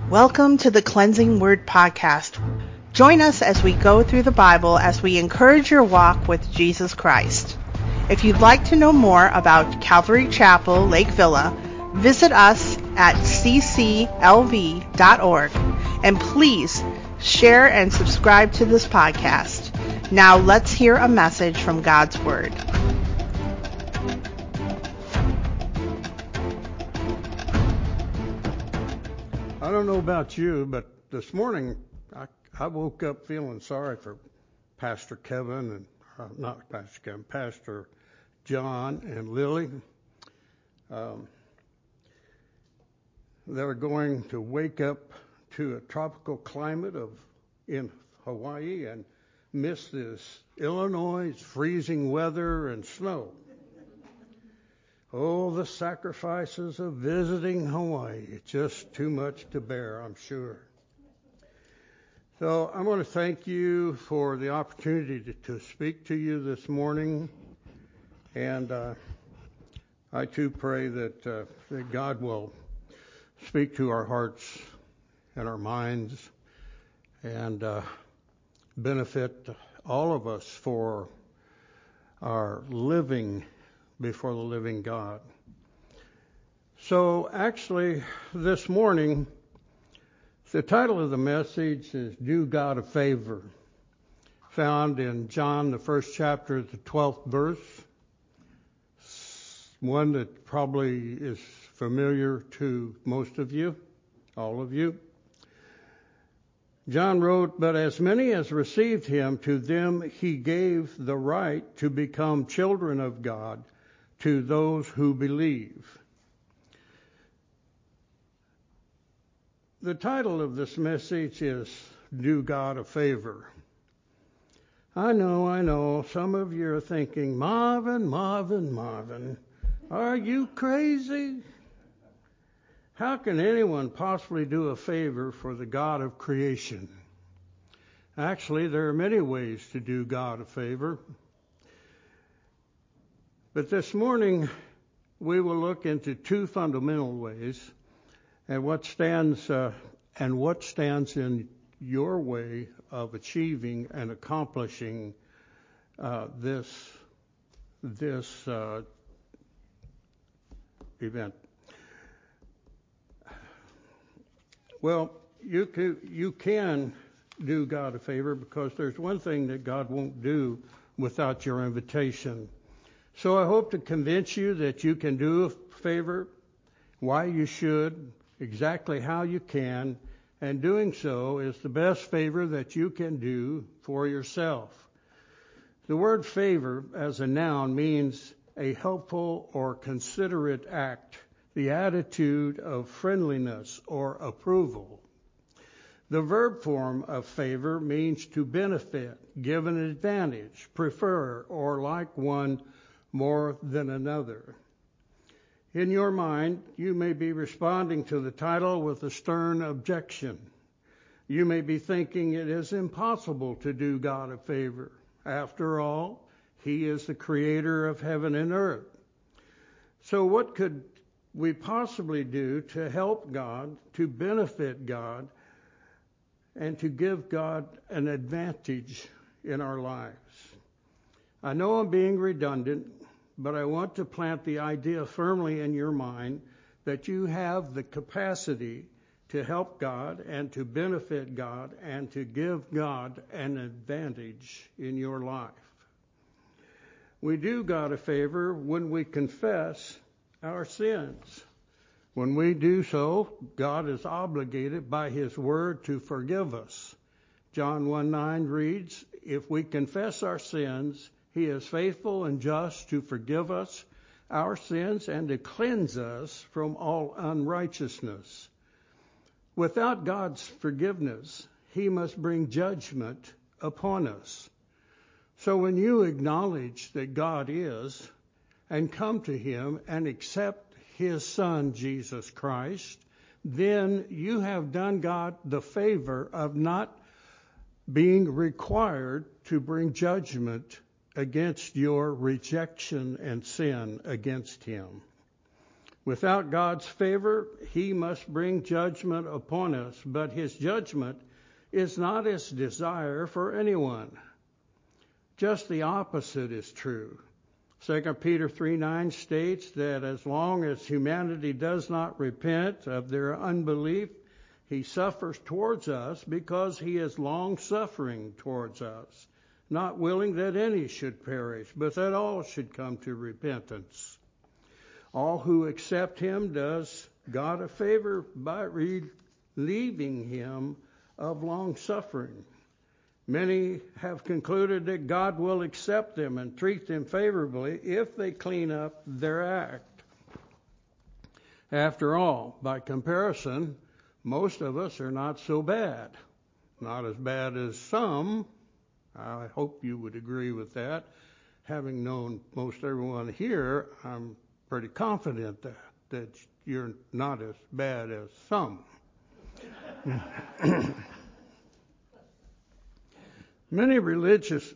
Welcome to the Cleansing Word Podcast. Join us as we go through the Bible as we encourage your walk with Jesus Christ. If you'd like to know more about Calvary Chapel, Lake Villa, visit us at cclv.org and please share and subscribe to this podcast. Now let's hear a message from God's Word. I don't know about you, but this morning I woke up feeling sorry for Pastor Kevin and Pastor John and Lily. They're going to wake up to a tropical climate in Hawaii and miss this Illinois freezing weather and snow. Oh, the sacrifices of visiting Hawaii. It's just too much to bear, I'm sure. So I want to thank you for the opportunity to speak to you this morning. And I too pray that God will speak to our hearts and our minds and benefit all of us for our living before the living God. So actually this morning, the title of the message is Do God a Favor, found in John, the first chapter, the 12th verse, one that probably is familiar to most of you, all of you. John wrote, "But as many as received him, to them he gave the right to become children of God, to those who believe." The title of this message is Do God a Favor. I know, some of you are thinking, Marvin, are you crazy? How can anyone possibly do a favor for the God of creation? Actually, there are many ways to do God a favor. But this morning, we will look into two fundamental ways and what stands in your way of achieving and accomplishing this event. Well, you can do God a favor because there's one thing that God won't do without your invitation. So I hope to convince you that you can do a favor, why you should, exactly how you can, and doing so is the best favor that you can do for yourself. The word favor as a noun means a helpful or considerate act, the attitude of friendliness or approval. The verb form of favor means to benefit, give an advantage, prefer, or like one more than another. In your mind, you may be responding to the title with a stern objection. You may be thinking it is impossible to do God a favor. After all, He is the creator of heaven and earth. So what could we possibly do to help God, to benefit God, and to give God an advantage in our lives? I know I'm being redundant, but I want to plant the idea firmly in your mind that you have the capacity to help God and to benefit God and to give God an advantage in your life. We do God a favor when we confess our sins. When we do so, God is obligated by His word to forgive us. John 1:9 reads, "If we confess our sins, He is faithful and just to forgive us our sins and to cleanse us from all unrighteousness." Without God's forgiveness, He must bring judgment upon us. So when you acknowledge that God is and come to Him and accept His Son, Jesus Christ, then you have done God the favor of not being required to bring judgment against your rejection and sin against Him. Without God's favor, he must bring judgment upon us, but his judgment is not his desire for anyone. Just the opposite is true. 2 Peter 3:9 states that as long as humanity does not repent of their unbelief, he suffers towards us because he is long-suffering towards us, not willing that any should perish, but that all should come to repentance. All who accept him does God a favor by relieving him of long-suffering. Many have concluded that God will accept them and treat them favorably if they clean up their act. After all, by comparison, most of us are not so bad. Not as bad as some. I hope you would agree with that. Having known most everyone here, I'm pretty confident that you're not as bad as some. Many religious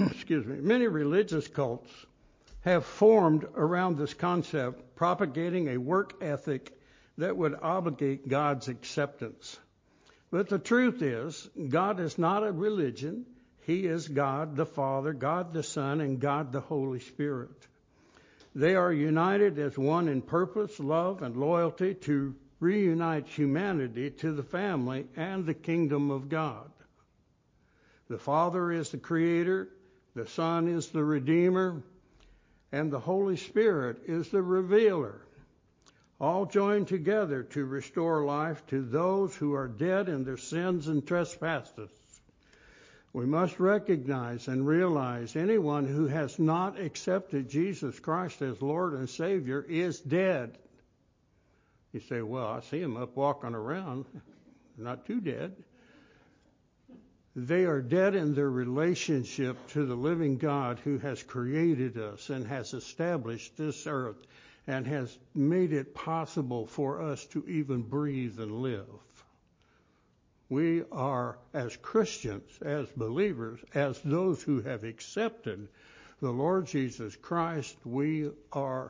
cults have formed around this concept, propagating a work ethic that would obligate God's acceptance. But the truth is, God is not a religion. He is God the Father, God the Son, and God the Holy Spirit. They are united as one in purpose, love, and loyalty to reunite humanity to the family and the kingdom of God. The Father is the Creator, the Son is the Redeemer, and the Holy Spirit is the Revealer, all joined together to restore life to those who are dead in their sins and trespasses. We must recognize and realize anyone who has not accepted Jesus Christ as Lord and Savior is dead. You say, well, I see him up walking around. Not too dead. They are dead in their relationship to the living God who has created us and has established this earth and has made it possible for us to even breathe and live. We are, as Christians, as believers, as those who have accepted the Lord Jesus Christ, we are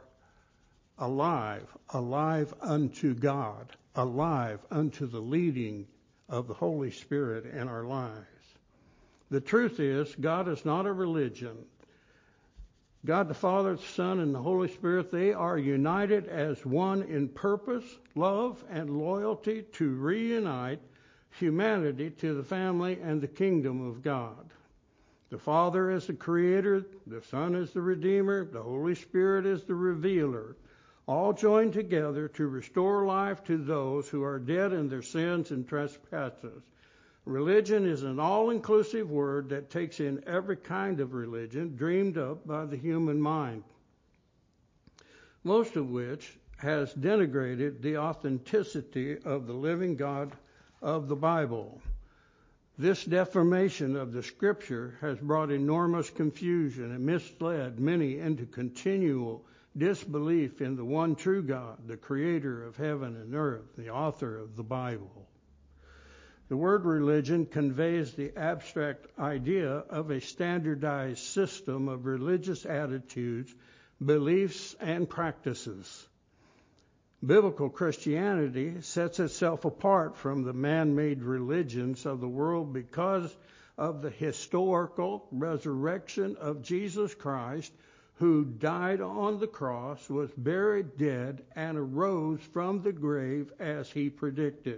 alive unto God, alive unto the leading of the Holy Spirit in our lives. The truth is, God is not a religion. God the Father, the Son, and the Holy Spirit, they are united as one in purpose, love, and loyalty to reunite humanity to the family and the kingdom of God. The Father is the Creator, the Son is the Redeemer, the Holy Spirit is the Revealer, all joined together to restore life to those who are dead in their sins and trespasses. Religion is an all-inclusive word that takes in every kind of religion dreamed up by the human mind, most of which has denigrated the authenticity of the living God of the Bible. This deformation of the Scripture has brought enormous confusion and misled many into continual disbelief in the one true God, the Creator of heaven and earth, the author of the Bible. The word religion conveys the abstract idea of a standardized system of religious attitudes, beliefs, and practices. Biblical Christianity sets itself apart from the man-made religions of the world because of the historical resurrection of Jesus Christ, who died on the cross, was buried dead, and arose from the grave as he predicted.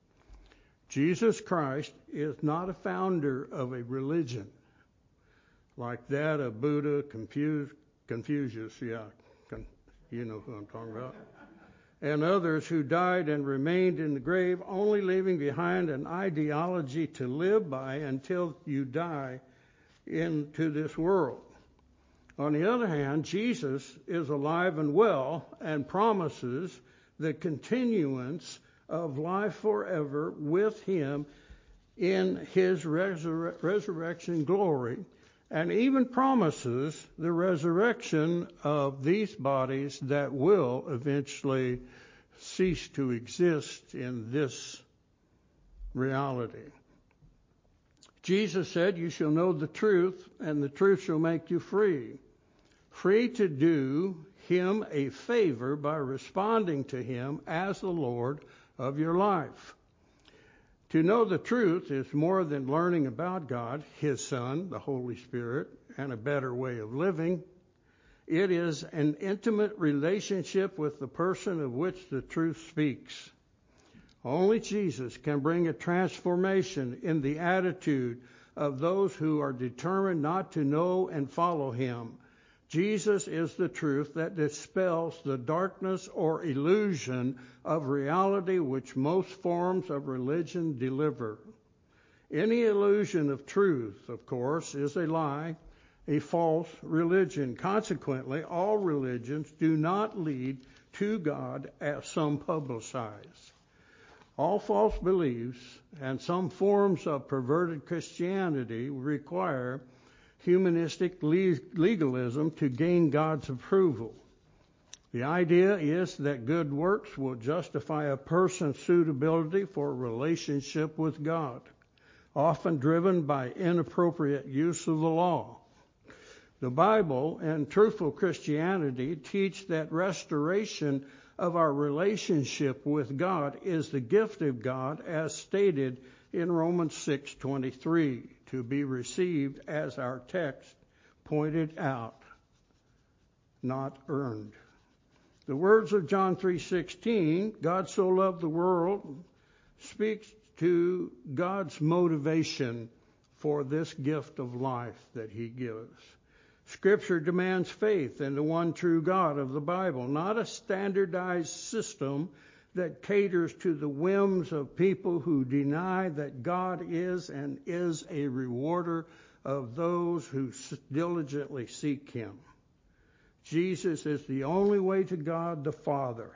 Jesus Christ is not a founder of a religion like that of Buddha, Confucius, you know who I'm talking about, and others who died and remained in the grave, only leaving behind an ideology to live by until you die into this world. On the other hand, Jesus is alive and well and promises the continuance of life forever with him in his resurrection glory, and even promises the resurrection of these bodies that will eventually cease to exist in this reality. Jesus said, "You shall know the truth, and the truth shall make you free." Free to do him a favor by responding to him as the Lord of your life. To know the truth is more than learning about God, his Son, the Holy Spirit, and a better way of living. It is an intimate relationship with the person of which the truth speaks. Only Jesus can bring a transformation in the attitude of those who are determined not to know and follow him. Jesus is the truth that dispels the darkness or illusion of reality which most forms of religion deliver. Any illusion of truth, of course, is a lie, a false religion. Consequently, all religions do not lead to God as some publicize. All false beliefs and some forms of perverted Christianity require humanistic legalism to gain God's approval. The idea is that good works will justify a person's suitability for a relationship with God, often driven by inappropriate use of the law. The Bible and truthful Christianity teach that restoration of our relationship with God is the gift of God as stated in Romans 6:23, to be received as our text pointed out, not earned. The words of John 3:16, God so loved the world, speaks to God's motivation for this gift of life that he gives. Scripture demands faith in the one true God of the Bible, not a standardized system that caters to the whims of people who deny that God is and is a rewarder of those who diligently seek him. Jesus is the only way to God the Father.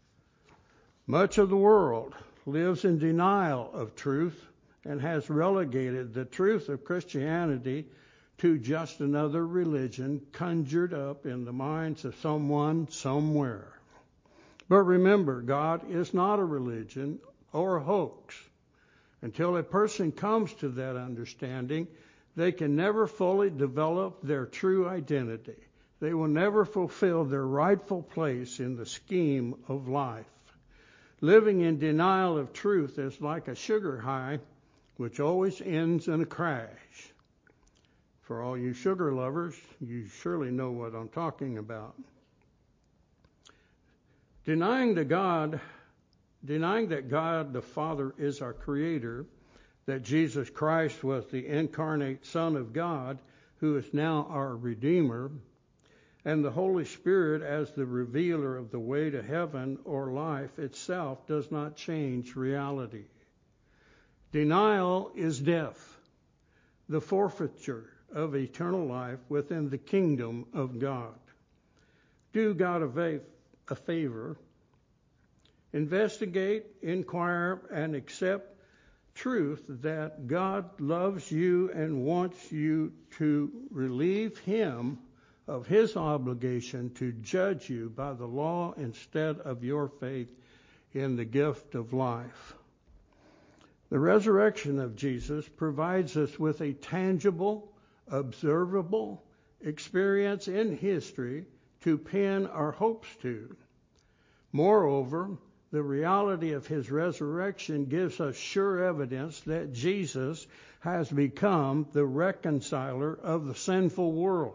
Much of the world lives in denial of truth and has relegated the truth of Christianity to just another religion conjured up in the minds of someone somewhere. But remember, God is not a religion or a hoax. Until a person comes to that understanding, they can never fully develop their true identity. They will never fulfill their rightful place in the scheme of life. Living in denial of truth is like a sugar high, which always ends in a crash. For all you sugar lovers, you surely know what I'm talking about. Denying that God the Father is our Creator, that Jesus Christ was the incarnate Son of God, who is now our Redeemer, and the Holy Spirit as the revealer of the way to heaven or life itself does not change reality. Denial is death, the forfeiture of eternal life within the kingdom of God. Do God a favor, investigate, inquire, and accept truth that God loves you and wants you to relieve him of his obligation to judge you by the law instead of your faith in the gift of life. The resurrection of Jesus provides us with a tangible, observable experience in history to pin our hopes to. Moreover, the reality of his resurrection gives us sure evidence that Jesus has become the reconciler of the sinful world.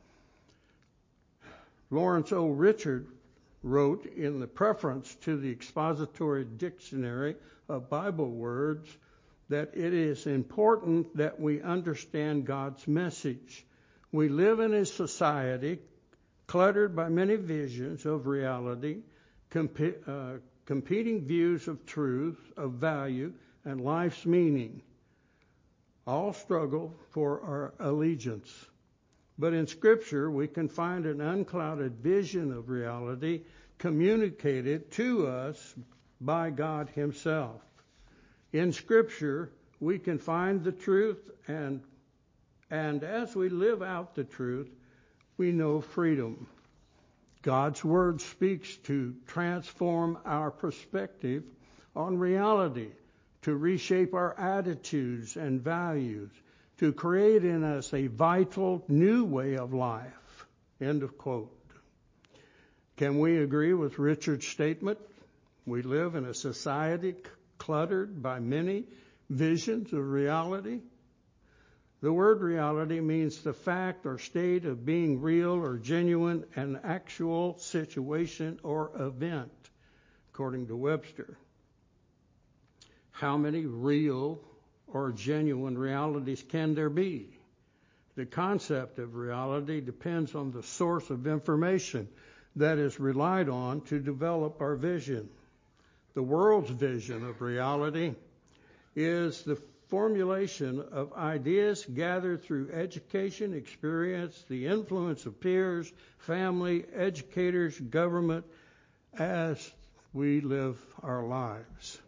Lawrence O. Richard wrote in the preface to the Expository Dictionary of Bible Words that it is important that we understand God's message. We live in a society cluttered by many visions of reality, competing views of truth, of value, and life's meaning. All struggle for our allegiance. But in Scripture, we can find an unclouded vision of reality communicated to us by God himself. In Scripture, we can find the truth, and as we live out the truth, we know freedom. God's Word speaks to transform our perspective on reality, to reshape our attitudes and values, to create in us a vital new way of life. End of quote. Can we agree with Richard's statement? We live in a society cluttered by many visions of reality. The word reality means the fact or state of being real or genuine, an actual situation or event, according to Webster. How many real or genuine realities can there be? The concept of reality depends on the source of information that is relied on to develop our vision. The world's vision of reality is the formulation of ideas gathered through education, experience, the influence of peers, family, educators, government, as we live our lives.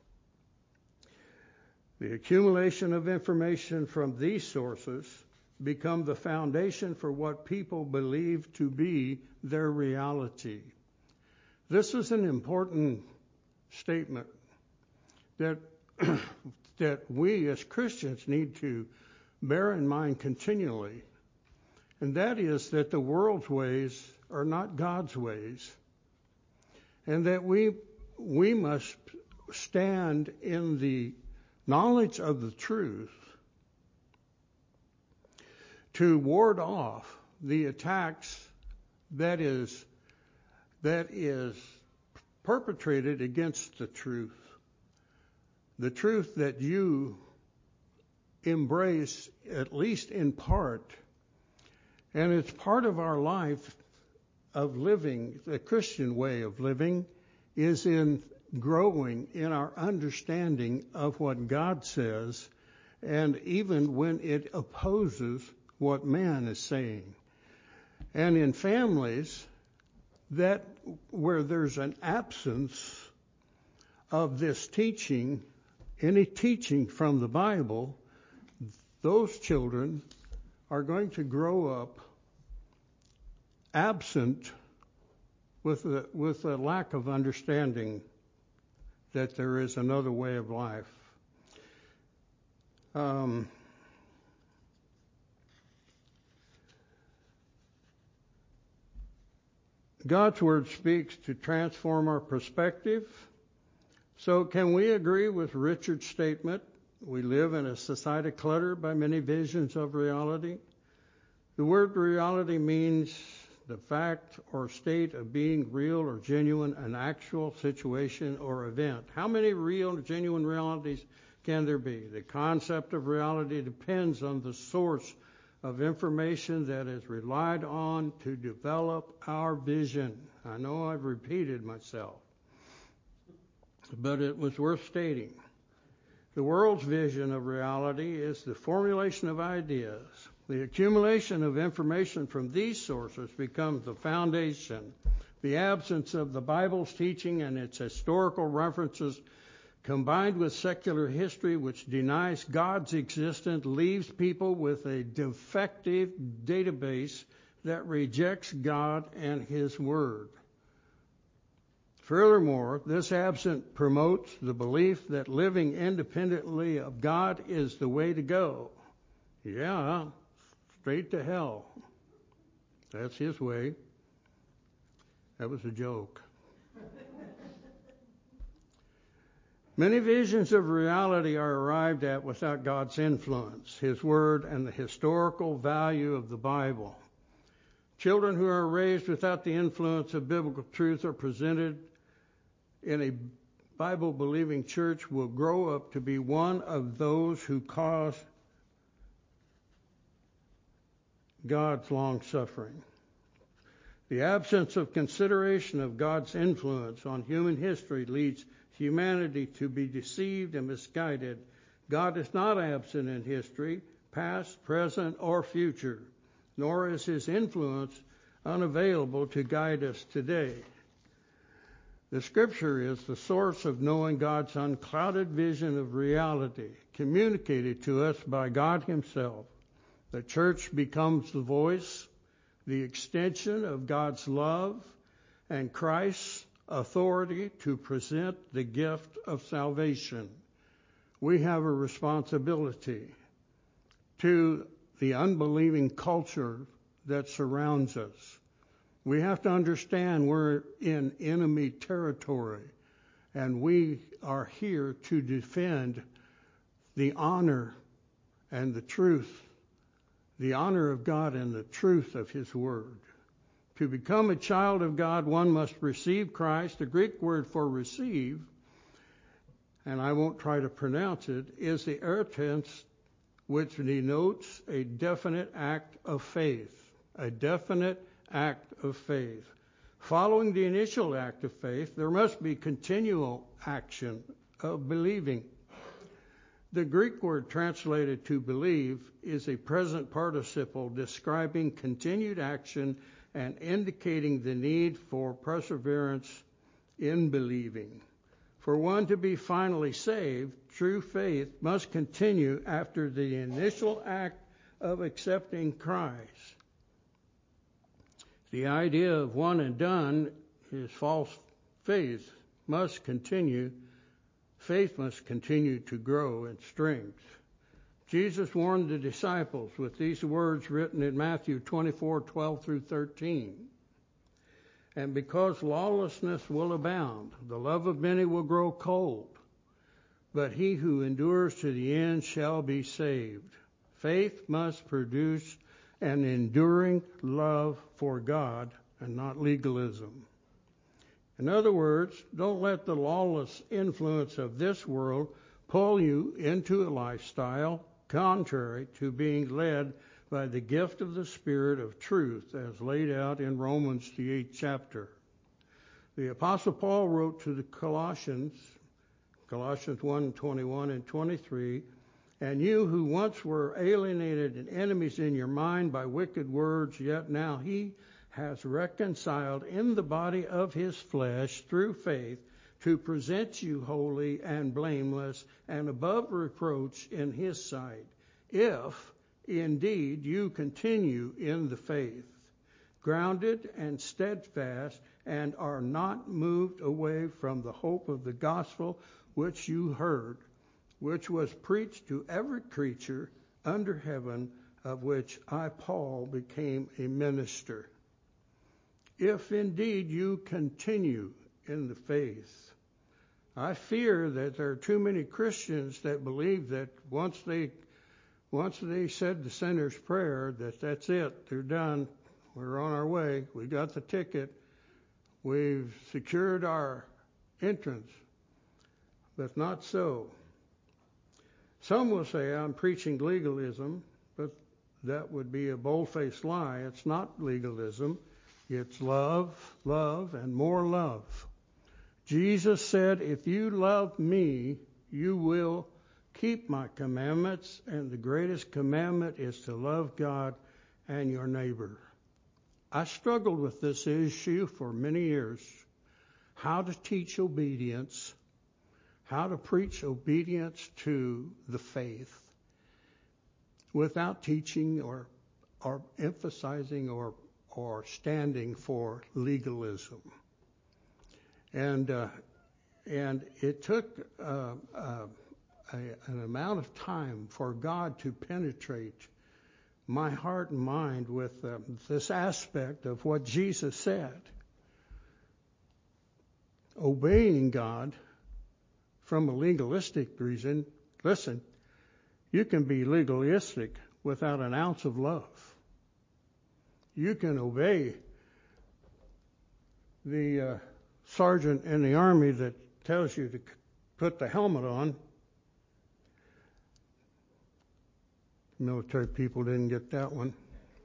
The accumulation of information from these sources become the foundation for what people believe to be their reality. This is an important statement that that we as Christians need to bear in mind continually, and that is that the world's ways are not God's ways, and that we must stand in the knowledge of the truth to ward off the attacks that is perpetrated against the truth that you embrace, at least in part, and it's part of our life of living. The Christian way of living is in growing in our understanding of what God says, and even when it opposes what man is saying. And in families that where there's an absence of this teaching, any teaching from the Bible, those children are going to grow up absent with a lack of understanding that there is another way of life. God's Word speaks to transform our perspective. So can we agree with Richard's statement? We live in a society cluttered by many visions of reality. The word reality means the fact or state of being real or genuine, an actual situation or event. How many real or genuine realities can there be? The concept of reality depends on the source of information that is relied on to develop our vision. I know I've repeated myself, but it was worth stating. The world's vision of reality is the formulation of ideas. The accumulation of information from these sources becomes the foundation. The absence of the Bible's teaching and its historical references, combined with secular history which denies God's existence, leaves people with a defective database that rejects God and His Word. Furthermore, this absence promotes the belief that living independently of God is the way to go. Yeah, straight to hell. That's His way. That was a joke. Many visions of reality are arrived at without God's influence, His Word, and the historical value of the Bible. Children who are raised without the influence of biblical truth are presented in a Bible-believing church will grow up to be one of those who cause God's long suffering. The absence of consideration of God's influence on human history leads humanity to be deceived and misguided. God is not absent in history, past, present, or future, nor is His influence unavailable to guide us today. The Scripture is the source of knowing God's unclouded vision of reality, communicated to us by God Himself. The church becomes the voice, the extension of God's love, and Christ's authority to present the gift of salvation. We have a responsibility to the unbelieving culture that surrounds us. We have to understand we're in enemy territory, and we are here to defend the honor and the truth, the honor of God and the truth of His Word. To become a child of God, one must receive Christ. The Greek word for receive, and I won't try to pronounce it, is the aortense, which denotes a definite act of faith. A definite act of faith. Following the initial act of faith, there must be continual action of believing. The Greek word translated to believe is a present participle describing continued action and indicating the need for perseverance in believing. For one to be finally saved, true faith must continue after the initial act of accepting Christ. The idea of one and done is false faith. Must continue. Faith must continue to grow in strength. Jesus warned the disciples with these words written in Matthew 24:12 through 13. And because lawlessness will abound, the love of many will grow cold. But he who endures to the end shall be saved. Faith must produce an enduring love for God and not legalism. In other words, don't let the lawless influence of this world pull you into a lifestyle contrary to being led by the gift of the Spirit of truth as laid out in Romans the 8th chapter. The Apostle Paul wrote to the Colossians 1:21 and 23, and you who once were alienated and enemies in your mind by wicked words, yet now he has reconciled in the body of his flesh through faith to present you holy and blameless and above reproach in his sight, if indeed you continue in the faith, grounded and steadfast, and are not moved away from the hope of the gospel which you heard, which was preached to every creature under heaven, of which I, Paul, became a minister. If indeed you continue in the faith. I fear that there are too many Christians that believe that once they said the sinner's prayer, that's it, they're done, we're on our way, we got the ticket, we've secured our entrance. But not so. Some will say I'm preaching legalism, but that would be a bold-faced lie. It's not legalism. It's love, and more love. Jesus said, if you love me, you will keep my commandments, and the greatest commandment is to love God and your neighbor. I struggled with this issue for many years. How to teach obedience, how to preach obedience to the faith without teaching or emphasizing or standing for legalism. And it took an amount of time for God to penetrate my heart and mind with this aspect of what Jesus said. Obeying God from a legalistic reason, listen, you can be legalistic without an ounce of love. You can obey the sergeant in the army that tells you to put the helmet on. Military people didn't get that one.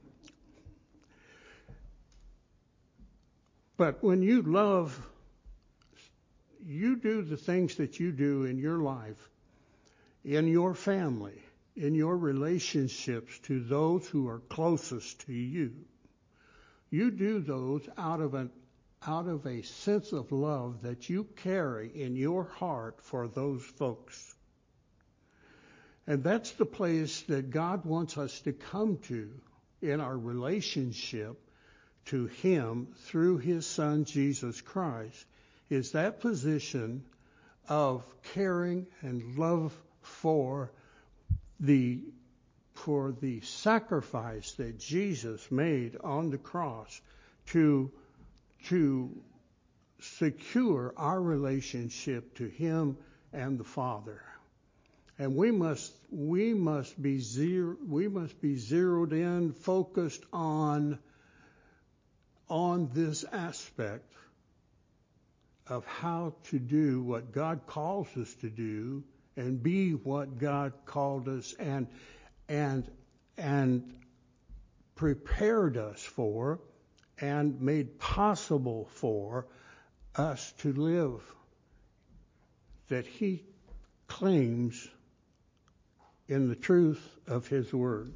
But when you love, you do the things that you do in your life, in your family, in your relationships to those who are closest to you. You do those out of a sense of love that you carry in your heart for those folks. And that's the place that God wants us to come to in our relationship to Him through His Son, Jesus Christ, is that position of caring and love for the sacrifice that Jesus made on the cross to secure our relationship to Him and the Father. And we must be zeroed in, focused on this aspect of how to do what God calls us to do and be what God called us and prepared us for and made possible for us to live that He claims in the truth of His Word.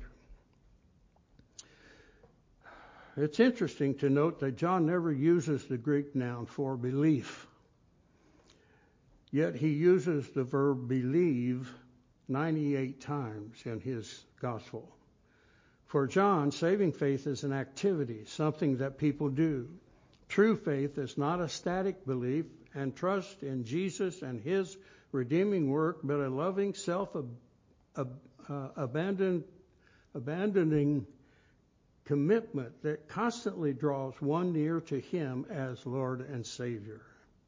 It's interesting to note that John never uses the Greek noun for belief, yet he uses the verb believe 98 times in his gospel. For John, saving faith is an activity, something that people do. True faith is not a static belief and trust in Jesus and His redeeming work, but a loving, abandoning commitment that constantly draws one near to Him as Lord and Savior.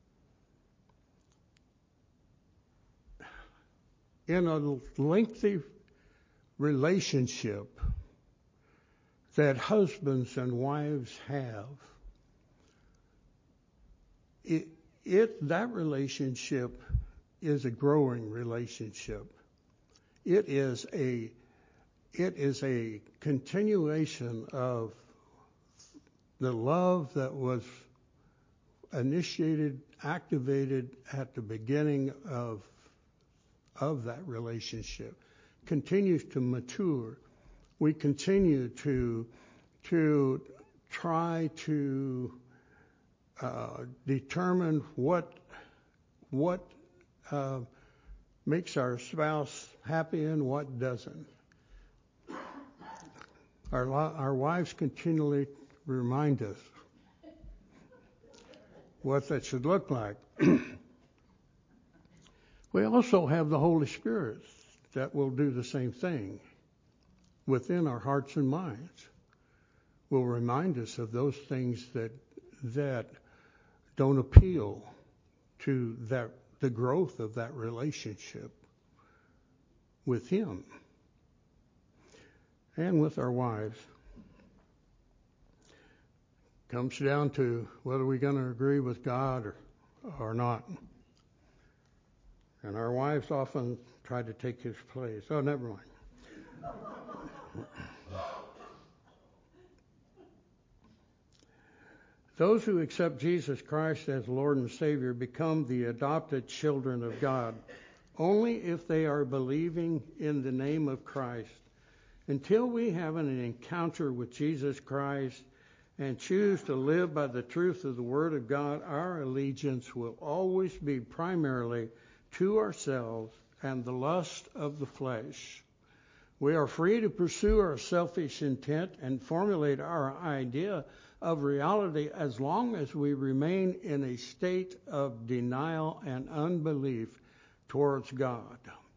In a lengthy relationship that husbands and wives have, that relationship is a growing relationship. It is a continuation of the love that was initiated, activated at the beginning of that relationship, continues to mature. We continue to try to determine what makes our spouse happy and what doesn't. Our wives continually remind us what that should look like. We also have the Holy Spirit that will do the same thing within our hearts and minds. Will remind us of those things that don't appeal to the growth of that relationship with Him and with our wives. Comes down to whether we're going to agree with God or not. And our wives often try to take His place. Oh, never mind. Those who accept Jesus Christ as Lord and Savior become the adopted children of God only if they are believing in the name of Christ. Until we have an encounter with Jesus Christ and choose to live by the truth of the Word of God, our allegiance will always be primarily to ourselves and the lust of the flesh. We are free to pursue our selfish intent and formulate our idea of reality as long as we remain in a state of denial and unbelief towards God.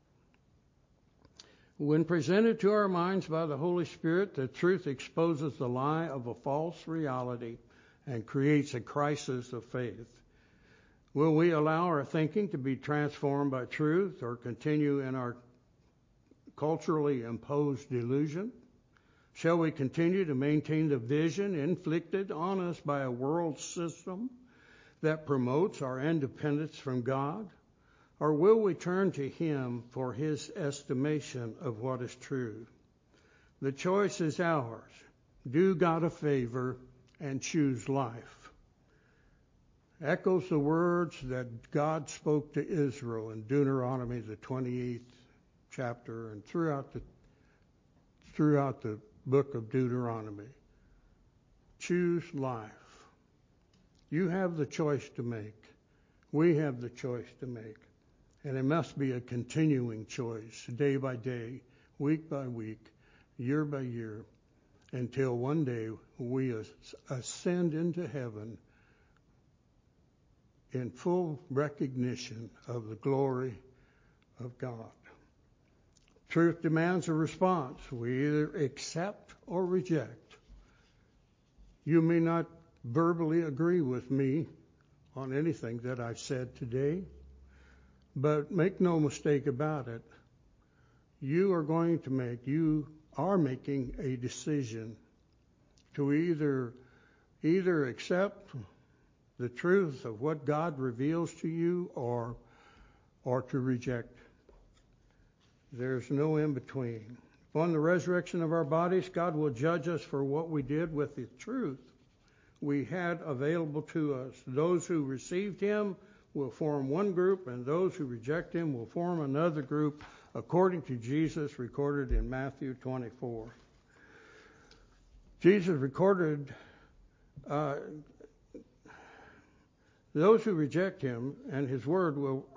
When presented to our minds by the Holy Spirit, the truth exposes the lie of a false reality and creates a crisis of faith. Will we allow our thinking to be transformed by truth or continue in our culturally imposed delusion? Shall we continue to maintain the vision inflicted on us by a world system that promotes our independence from God? Or will we turn to Him for His estimation of what is true? The choice is ours. Do God a favor and choose life. Echoes the words that God spoke to Israel in Deuteronomy, the 28th chapter, and throughout the book of Deuteronomy. Choose life. You have the choice to make. We have the choice to make. And it must be a continuing choice, day by day, week by week, year by year, until one day we ascend into heaven in full recognition of the glory of God. Truth demands a response. We either accept or reject. You may not verbally agree with me on anything that I've said today, but make no mistake about it, you are making a decision to either accept the truth of what God reveals to you or to reject. There's no in between. Upon the resurrection of our bodies, God will judge us for what we did with the truth we had available to us. Those who received him will form one group, and those who reject him will form another group, according to Jesus recorded in Matthew 24. Jesus recorded those who reject him and his word will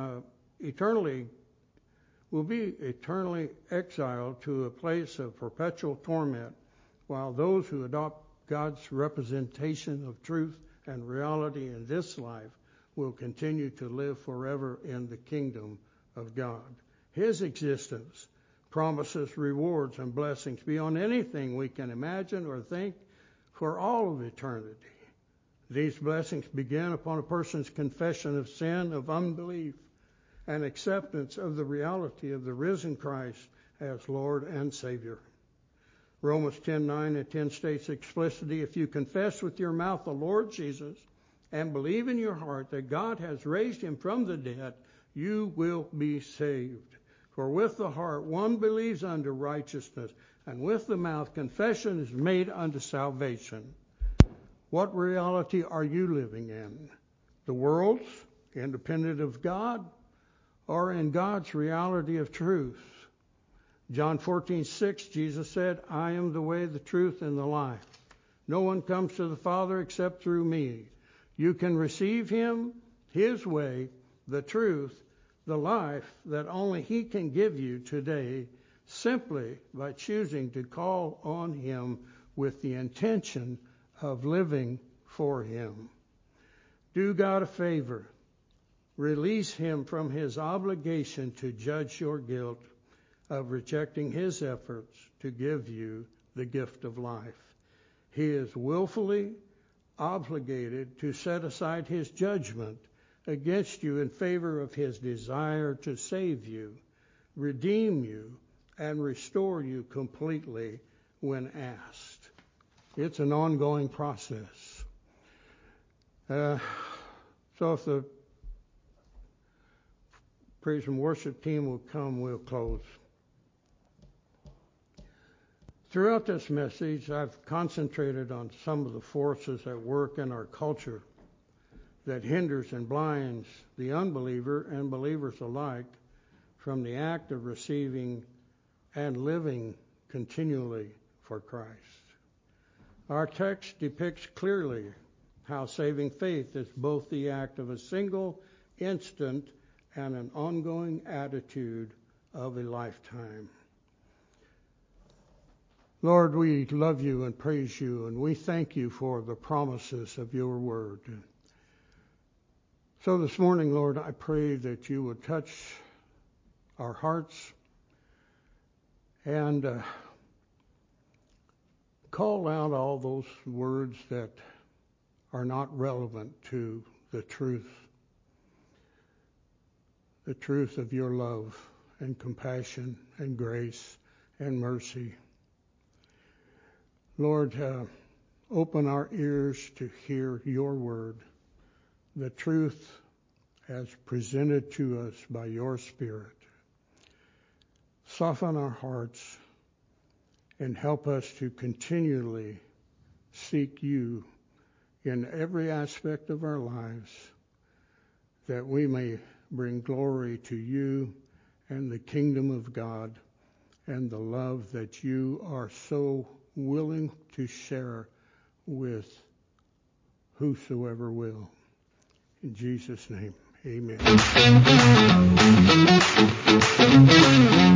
be eternally exiled to a place of perpetual torment, while those who adopt God's representation of truth and reality in this life will continue to live forever in the kingdom of God. His existence promises rewards and blessings beyond anything we can imagine or think for all of eternity. These blessings begin upon a person's confession of sin, of unbelief, and acceptance of the reality of the risen Christ as Lord and Savior. Romans 10:9 and 10 states explicitly, if you confess with your mouth the Lord Jesus and believe in your heart that God has raised him from the dead, you will be saved. For with the heart one believes unto righteousness, and with the mouth confession is made unto salvation. What reality are you living in? The world's, independent of God, or in God's reality of truth? John 14:6, Jesus said, I am the way, the truth, and the life. No one comes to the Father except through me. You can receive him, his way, the truth, the life that only he can give you today, simply by choosing to call on him with the intention of living for him. Do God a favor. Release him from his obligation to judge your guilt of rejecting his efforts to give you the gift of life. He is willfully obligated to set aside his judgment against you in favor of his desire to save you, redeem you, and restore you completely when asked. It's an ongoing process. So if the praise and worship team will come, we'll close. Throughout this message, I've concentrated on some of the forces at work in our culture that hinders and blinds the unbeliever and believers alike from the act of receiving and living continually for Christ. Our text depicts clearly how saving faith is both the act of a single instant and an ongoing attitude of a lifetime. Lord, we love you and praise you, and we thank you for the promises of your word. So this morning, Lord, I pray that you would touch our hearts and call out all those words that are not relevant to the truth of your love and compassion and grace and mercy. Lord, open our ears to hear your word, the truth as presented to us by your Spirit. Soften our hearts and help us to continually seek you in every aspect of our lives, that we may bring glory to you and the kingdom of God and the love that you are so willing to share with whosoever will. In Jesus' name, amen.